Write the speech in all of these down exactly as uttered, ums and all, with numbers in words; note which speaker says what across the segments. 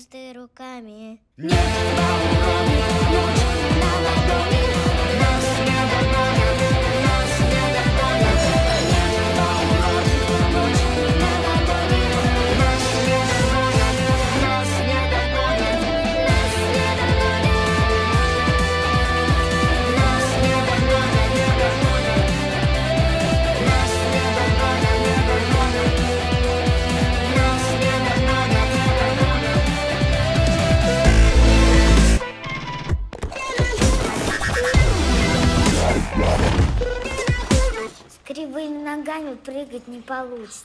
Speaker 1: ты руками.
Speaker 2: Небо уронит, ночь на ладони. Нас не догонят, нас не догонят. Небо уронит, ночь на ладони. Нас не догонят, нас не догонят. Нас не догонят. Нас не догонят, не догонят. Нас не догонят, не догонят. Нас не догонят, не догонят.
Speaker 1: С кривыми ногами прыгать не получится.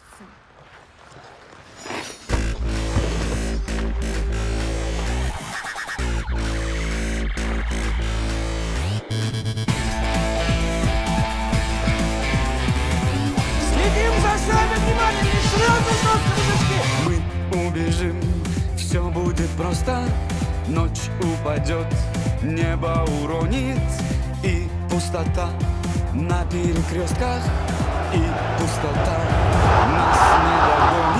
Speaker 3: Следим за шагом, внимание, не сразу жестко мужички.
Speaker 2: Мы убежим, все будет просто. Ночь упадет, небо уронит. И пустота на перекрестках. И пустота нас не догонит.